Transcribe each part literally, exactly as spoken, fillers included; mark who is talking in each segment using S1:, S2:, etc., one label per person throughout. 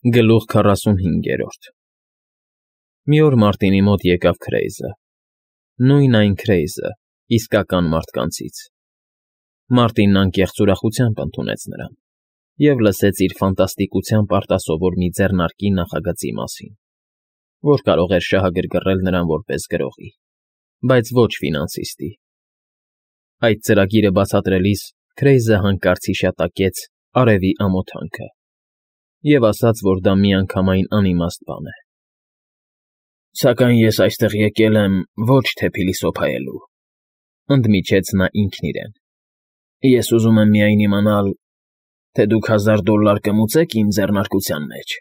S1: Գլուխ քառասունհինգերորդ Մի օր Մարտինի մոտ եկավ Քրեյզը, նույն այն Քրեյզը, իսկական մարդկանցից. Մարտինն անկեղծ ուրախությամբ ընդունեց նրան և լսեց իր ֆանտաստիկությամբ արտասովոր մի ձեռնարկի նախագծի մասին, որ կարող էր շահագրգռել նրան որպես գրողի, բայց ոչ ֆինանսիստի. այդ ծրագիրը բացատրելիս Քրեյզը հանկարծ հիշատակեց արևի ամոթանքը և ասաց, որ դա միանգամայն անիմաստ բան է։ «Սակայն ես այստեղ եկել եմ ոչ թե փիլիսոփայելու,֊ ընդմիջեց նա ինքն իրեն,֊ ես ուզում եմ միայն իմանալ, թե դուք հազար դոլլար կմուծե՞ք իմ ձեռնարկության մեջ»։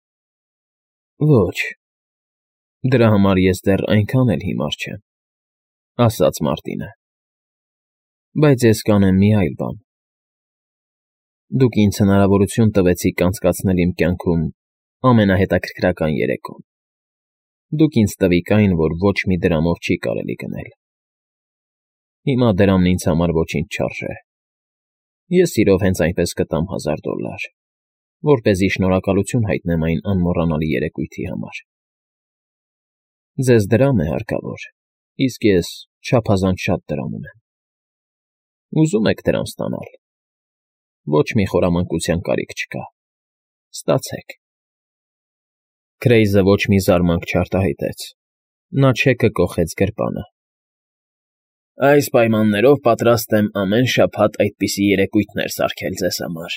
S1: «Ոչ, դրա համար ես դեռ այնքան էլ հիմար չեմ,֊ ասաց Մարտինը,֊ բայց ես կանեմ մի այլ բան. դուք ինձ հնարավորություն տվեցիք անցկացնել իմ կյանքում ամենահետաքրքրական երեկոն, դուք ինձ տվիք այն, որ ոչ մի դրամով չի կարելի գնել։ Հիմա դրամն ինձ համար ոչինչ չարժե, ես սիրով հենց այնպես կտամ հազար դոլլար, որպեսզի շնորհակալություն հայտնեմ այն անմոռանալի երեկույթի համար։ Ձեզ դրամ է հարկավոր, իսկ ես չափազանց շատ դրամ ունեմ։ Ուզում եք դրամ ստանալ, ոչ մի խորամանկության կարիք չկա, ստացեք»։ Քրեյզը ոչ մի զարմանք չարտահայտեց, նա չեկը կոխեց գրպանը։ «Այս պայմաններով պատրաստ եմ ամեն շաբաթ այդպիսի երեկույթներ սարքել ձեզ համար»։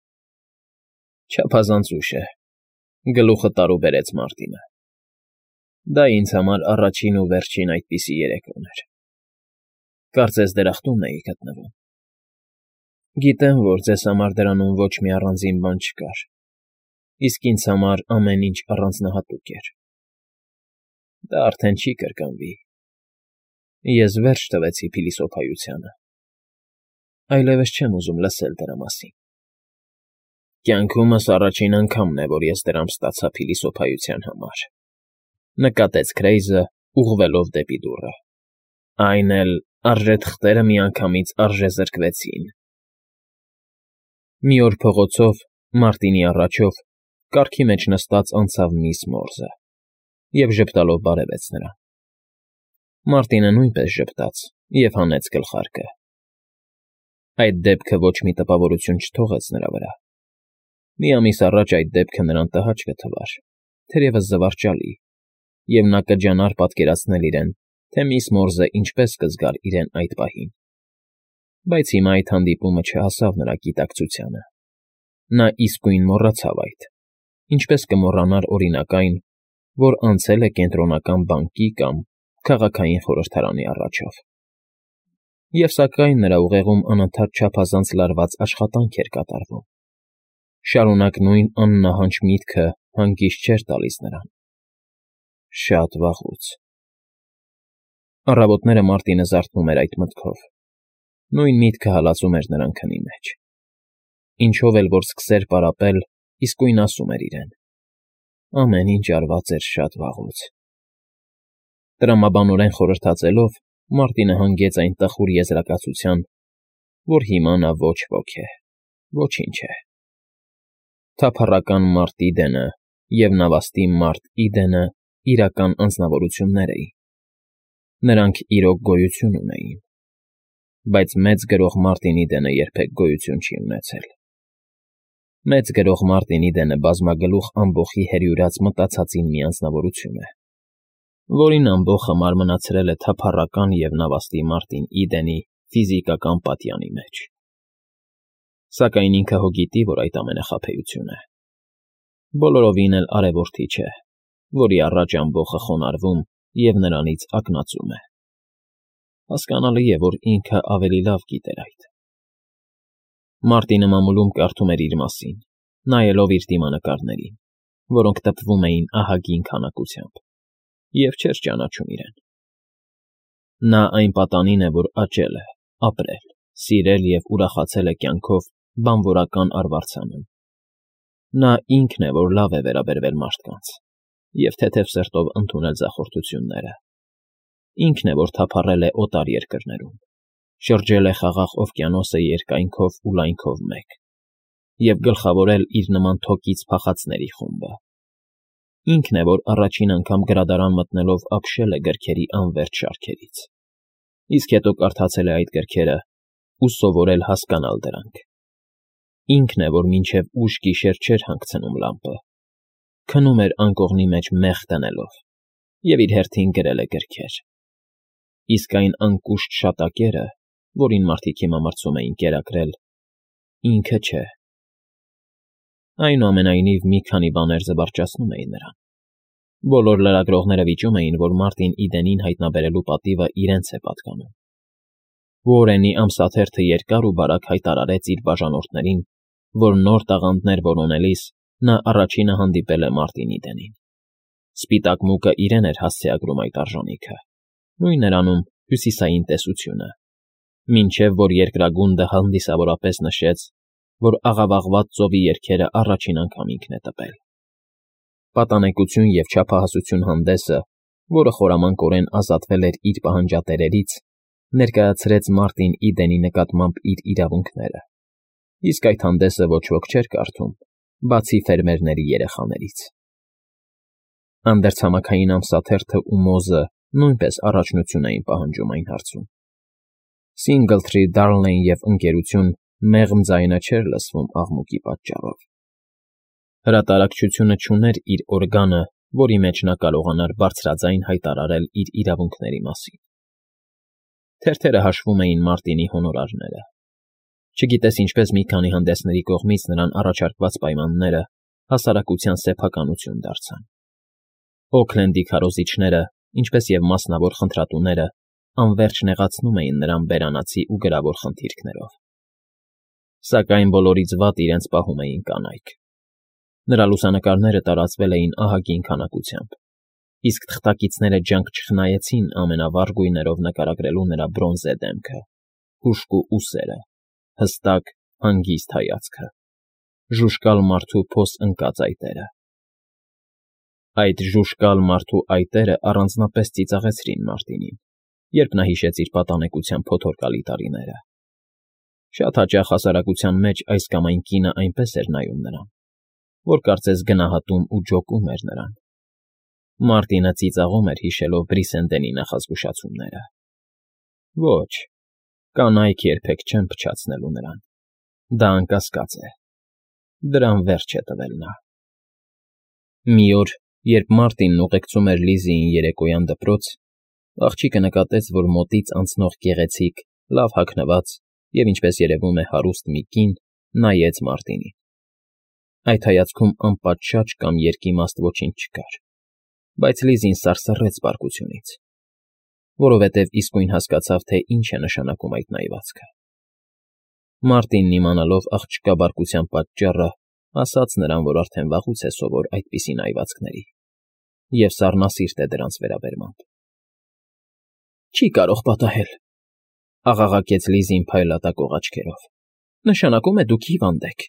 S1: «Չափազանց ուշ է,֊ գլուխը տարուբերեց Մարտինը,֊ դա ինձ համար առաջին ու վերջին այդպիսի երեկոն էր։ Կարծես դրախտումն էի գտնվում։ Գիտեմ, որ ձեզ համար դրանում ոչ մի առանձին բան չկար, իսկ ինձ համար ամեն ինչ առանձնահատուկ էր։ Դա արդեն չի կրկնվի։ Ես վերջ տվեցի փիլիսոփայությանը, այլևս չեմ ուզում լսել դրա մասին։ Կյանքումս առաջին անգամն է, որ ես դրամ ստացա փիլիսոփայության համար,֊ նկատեց Քրեյզը, ուղղվելով դեպի դուռը,֊ այն էլ արժեթղթերը միանգամից արժեզրկվեցին»։ Մի օր փողոցով, Մարտինի առաջով, կառքի մեջ նստած անցավ միս Մորզը և ժպտալով բարևեց նրան։ Մարտինը նույնպես ժպտաց և հանեց գլխարկը։ Այդ դեպքը ոչ մի տպավորություն չթողեց նրա վրա։ Մի ամիս առաջ այդ դեպքը նրան տհաճ կթվար, թերևս զվարճալի, և նա կջանար պատկերացնել իրեն, թե միս Մորզը ինչպես կզգար իրեն այդ պահին։ Բայց հիմա այդ հանդիպումը չհասավ նրա գիտակցությանը։ Նա իսկույն մոռացավ այդ, ինչպես կմոռանար օրինակ այն, որ անցել է Կենտրոնական բանկի կամ քաղաքային խորհրդարանի առաջով։ Եվ սակայն նրա ուղեղում անընդհատ չափազանց լարված աշխատանք էր կատարվում։ Շարունակ նույն աննահանջ միտքը հանգիստ չէր տալիս նրան։ Շատ վաղուց… Առավոտները Մարտինը զարթնում էր այդ մտքով։ Նույն միտքը հալածում էր նրան քնի մեջ։ Ինչով էլ որ սկսեր պարապել, իսկույն ասում էր իրեն. ամեն ինչ արված էր շատ վաղուց։ Տրամաբանորեն խորհրդածելով, Մարտինը հանգեց այն տխուր եզրակացության, որ հիմա նա ոչ ոք է, ոչինչ է։ Թափառական մարդ Իդենը և նավաստի մարդ Իդենը իրական անձնավորություններ էին։ Նրանք իրոք գոյություն ունեին, բայց մեծ գրող Մարտին Իդենը երբեք գոյություն չի ունեցել։ Մեծ գրող Մարտին Իդենը բազմագլուխ ամբոխի հերյուրած մտածածին մի անձնավորություն է, որին ամբոխը մարմնացրել է թափառական և նավաստի Մարտին Իդենի ֆիզիկական պատյանի մեջ։ Սակայն ինքը հո գիտի, որ այդ ամենը խաբեություն է։ Բոլորովին էլ արևորդի չէ, որի առաջ ամբոխը խոնարհվում և նրանից ակնածում է։ Հասկանալի է, որ ինքը ավելի լավ գիտեր այդ։ Մարտինը մամուլում կարդում էր իր մասին, նայելով իր դիմանկարներին, որոնք տպվում էին ահագին քանակությամբ, և չէր ճանաչում իրեն։ Նա այն պատանին է, որ աճել է, ապրել, սիրել և ուրախացել է կյանքով բանվորական արվարձանում։ Նա ինքն է, որ լավ է վերաբերվել մարդկանց և թեթև սրտով ընդունել ձախորդությունները։ Ինքն է, որ թափառել է օտար երկրներում, շրջել է խաղաղ օվկիանոսը երկայնքով ու լայնքով մեկ, և գլխավորել իր նման թոկից փախածների խումբը։ Ինքն է, որ առաջին անգամ գրադարան մտնելով ապշել է գրքերի անվերջ շարքերից, իսկ հետո կարդացել է այդ գրքերը ու սովորել հասկանալ դրանք։ Ինքն է, որ մինչև ուշ գիշեր չէր հանգցնում լամպը, քնում էր անկողնի մեջ մեղ դնելով և իր հերթին գրել է գրքեր։ Իսկ այն անկուշտ շատակերը, որին մարդիկ հիմա մրցում էին կերակրել, ինքը չէ։ Այնուամենայնիվ, մի քանի բաներ զվարճացնում էին նրան։ Բոլոր լրագրողները վիճում էին, որ Մարտին Իդենին հայտնաբերելու պատիվը իրենց է պատկանում։ Ուորենի ամսաթերթը երկար ու բարակ հայտարարեց իր բաժանորդներին, որ նոր տաղանդներ որոնելիս նա առաջինը հանդիպել է Մարտին Իդենին։ Սպիտակ մուկը իրեն էր հասցեագրում այդ արժանիքը, նույն նրանում հյուսիսային տեսությունը, մինչև որ երկրագունդը հանդիսավորապես նշեց, որ աղավաղված ծովի երգերը առաջին անգամ ինքն է տպել։ Պատանեկություն և չափահասություն հանդեսը, որը խորամանկորեն ազատվել էր իր պահանջատերերից, ներկայացրեց Մարտին Իդենի նկատմամբ իր իրավունքները, իսկ այդ հանդեսը ոչ ոք չէր կարդում, բացի ֆերմերների երեխաներից։ Անդերցամաքային ամսաթերթը ու Մոզը նույնպես առաջնություն էին պահանջում այն հարցում։ Սինգլթրի, Դարլնեյ և Ընկերություն մեղմ ձայնը չէր լսվում աղմուկի պատճառով։ Հրատարակչությունը չուներ իր օրգանը, որի մեջ նա կարողանար բարձրաձայն հայտարարել իր իրավունքների մասին։ Թերթերը հաշվում էին Մարտինի հոնորարները։ Չգիտես ինչպես մի քանի հանդեսների կողմից նրան առաջարկված պայմանները հասարակության սեփականություն դարձան։ Օքլենդի քարոզիչները, ինչպես և մասնավոր խնդրատուները, անվերջ նեղացնում էին նրան բերանացի ու գրավոր խնդիրքներով։ Սակայն բոլորից վատ իրենց պահում էին կանայք։ Նրա լուսանկարները տարածվել էին ահագին քանակությամբ, իսկ թղթակիցները ջանք չխնայեցին ամենավառ գույներով նկարագրելու նրա բրոնզե դեմքը, հուժկու ուսերը, հստակ, հանգիստ հայացքը, ժուժկալ մարդու փոս ընկած այտերը։ Այդ ժուժկալ մարդու այտերը առանձնապես ծիծաղեցրին Մարտինին, երբ նա հիշեց իր պատանեկության փոթորկալի տարիները։ Շատ հաճախ հասարակության մեջ այս կամ այն կինը այնպես էր նայում նրան, որ կարծես գնահատում ու ջոկում էր նրան։ Մարտինը ծիծաղում էր հիշելով Բրիսենդենի նախազգուշացումները։ Ոչ, կանայք երբեք չեն փչացնելու նրան։ Դա անկասկած է։ Դրան վերջ է տվել նա։ Մի օր, երբ Մարտինն ուղեկցում էր Լիզիին երեկոյան դպրոց, աղջիկը նկատեց, որ մոտից անցնող գեղեցիկ, լավ հագնված և, ինչպես երևում է, հարուստ մի կին նայեց Մարտինին։ Այդ հայացքում անպատշաճ կամ երկիմաստ ոչինչ չկար, բայց Լիզին սարսռեց պարկությունից, որովհետև իսկույն հասկացավ, թե ինչ է նշանակում այդ նայվածքը։ Մարտինն իմանալով աղջկա բարկության պատճառը, ասաց նրան, որ արդեն վաղուց է սովոր այդպիսի նայվածքների և սառնասիրտ է դրանց վերաբերմամբ։ Չի կարող պատահել, աղաղակեց Լիզին փայլատակող աչքերով։ Նշանակում է դուք հիվանդ եք։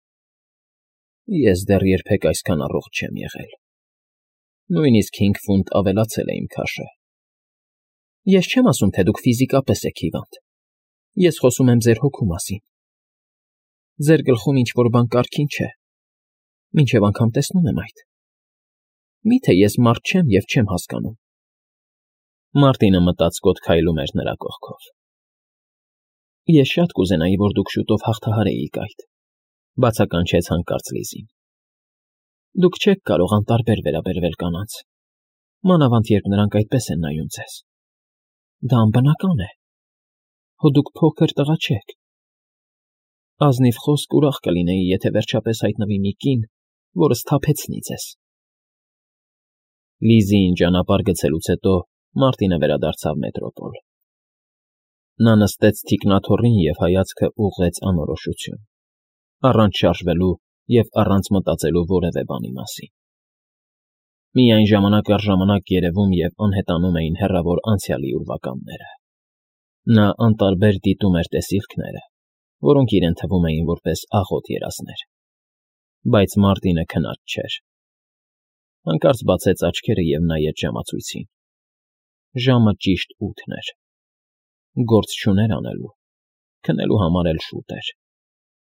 S1: Ես դեռ երբեք այսքան առողջ չեմ եղել։ Նույնիսկ հինգ ֆունտ ավելացել է իմ քաշը։ Ես չեմ ասում, թե դուք ֆիզիկապես եք հիվանդ։ Ես խոսում եմ ձեր հոգու մասին։ Ձեր գլխում ինչ֊որ բան կարգին չէ, մինչև անգամ տեսնում եմ այդ։ Մի՞թե ես մարդ չեմ և չեմ հասկանում։ Մարտինը մտածկոտ քայլում էր նրա կողքով։ Ես շատ կուզենայի, որ դուք շուտով հաղթահարեիք այդ, բացականչեց հանկարծ Լիզին։ Դուք չեք կարող անտարբեր վերաբերվել կանանց, մանավանդ երբ նրանք այդպես են նայում ձեզ։ Դա անբնական է։ Հո դուք փոքր տղա չեք։ Ազնիվ խոսք ուրախ կլինեի, եթե վերջապես հայտնվի մի կին, որը սթափեցնի ձեզ։ Լիզիին ճանապարհ գցելուց հետո Մարտինը վերադարձավ մետրոպոլ։ Նա նստեց թիկնաթոռին և հայացքը ուղղեց անորոշություն, առանց շարժվելու և առանց մտածելու որևէ բանի մասին։ Միայն ժամանակ առ ժամանակ երևում և անհետանում էին հեռավոր անցյալի ուրվականները։ Նա անտարբեր դիտում էր տեսիլքները, որոնք իրեն թվում էին որպես աղոտ երազներ։ Բայց Մարտինը քնած չէր։ Հանկարծ բացեց աչքերը և նայեց ժամացույցին։ Ժամը ճիշտ ութն էր։ Գործ չուներ անելու, քնելու համար էլ շուտ էր։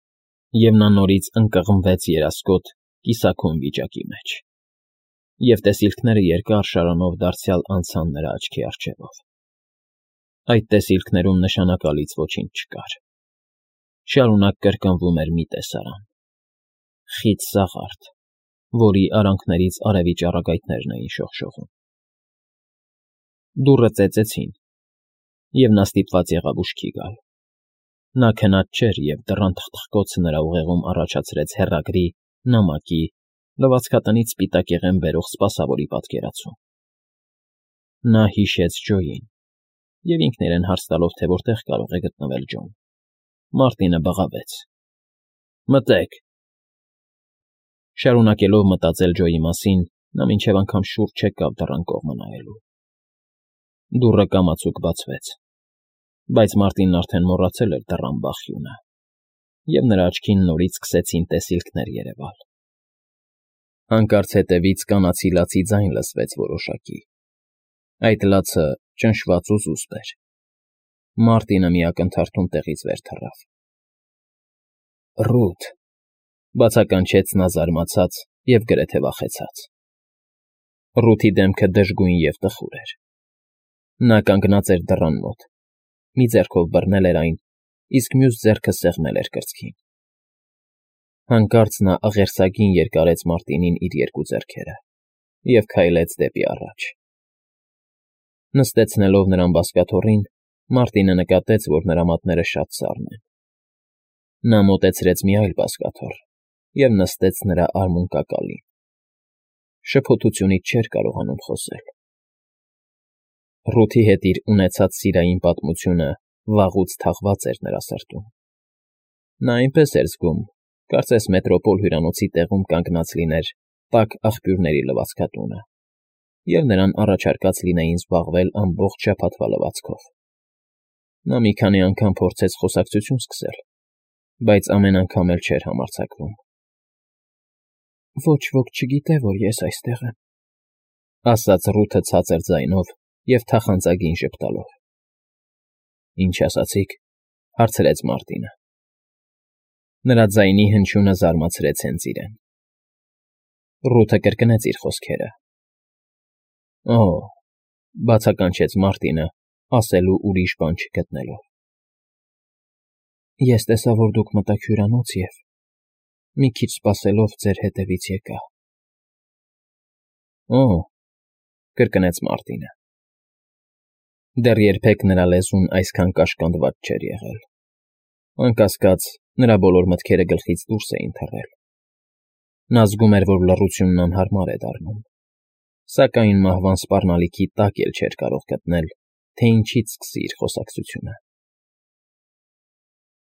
S1: Եվ նա նորից ընկղմվեց երասկոտ, կիսաքուն վիճակի մեջ, և տեսիլքները երկար շարանով դարձյալ անցան նրա աչքի առջևով։ Այդ տեսիլքներում նշանակալից ոչինչ չկար. շարունակ կրկնվում էր մի տեսարան՝ խիտ սաղարթ, որի արանքներից արևի ճառագայթներն էին շողշողում։ Դուռը ծեծեցին, և նա ստիպված եղավ ուշքի գալ։ Նա քնած չէր, և դռան թխթխկոցը նրա ուղեղում առաջացրեց հեռագրի, նամակի, լվացքատնից սպիտակեղեն բերող սպասավորի պատկերացում։ Նա հիշեց Ջոյին և ինքն իրեն հարց տալով, թե որտեղ կարող է գտնվել Ջոն, Մարտինը բղավեց. «Մտե՛ք»։ Շարունակելով մտածել Ջոյի մասին, նա մինչև անգամ շուրջ չեկավ դռան կողմը նայելու։ Դուռը կամացուկ բացվեց, բայց Մարտինն արդեն մոռացել էր դռան բախյունը, և նրա աչքին նորից սկսեցին տեսիլքներ երևալ։ Հանկարծ հետևից կանացի լացի ձայն լսվեց որոշակի։ Այդ լացը ճնշված ու զուսպ էր։ Մարտինը մի ակնթարթում տեղից վեր թռավ։ «Ռութ», բացականչեց նա զարմացած և գրեթե վախեցած։ Ռութի դեմքը դժգույն և տխուր էր։ Նա կանգնած էր դռան մոտ, մի ձեռքով բռնել էր այն, իսկ մյուս ձեռքը սեղմել էր կրծքին։ Հանկարծ նա աղերսագին երկարեց Մարտինին իր երկու ձեռքերը և քայլեց դեպի առաջ։ Նստեցնելով նրան բազկաթոռին, Մարտինը նկատեց, որ նրա մատները շատ սառն են։ Նա մոտեցրեց մի այլ բազկաթոռ և նստեց նրա արմունկակալին։ Շփոթությունից չէր կարողանում խոսել։ Ռութի հետ իր ունեցած սիրային պատմությունը վաղուց թաղված էր նրա սրտում։ Նա այնպես էր զգում, կարծես մետրոպոլ հյուրանոցի տեղում կանգնած լիներ տաք աղբյուրների լվացքատունը, և նրան առաջարկած լինեին զբաղվել ամբողջ շաբաթվա լվացքով։ Նա մի քանի անգամ փորձեց խոսակցություն սկսել, բայց ամեն անգամ էլ չէր համարձակվում։ «Ոչ ոք չգիտե, որ ես այստեղ եմ», ասաց Ռութը ցածր ձայնով և թախանձագին ժպտալով։ «Ինչ ասացիք», հարցրեց Մարտինը։ Նրա ձայնի հնչյունը զարմացրեց հենց իրեն։ Ռութը կրկնեց իր խոսքերը։ «Օ՜», բացականչեց Մարտինը, ասելու ուրիշ բան չգտնելով։ «Ես տեսա, որ դուք մտաք հյուրանոց և, մի քիչ սպասելով, ձեր հետևից եկա»։ «Օ՜», կրկնեց Մարտինը։ Դեռ երբեք նրա լեզուն այսքան կաշկանդված չէր եղել։ Անկասկած, նրա բոլոր մտքերը գլխից դուրս էին թռել։ Նա զգում էր, որ լռությունն անհարմար է դառնում, սակայն մահվան սպառնալիքի տակ էլ չէր կարող գտնել, թե ինչից սկսի իր խոսակցությունը։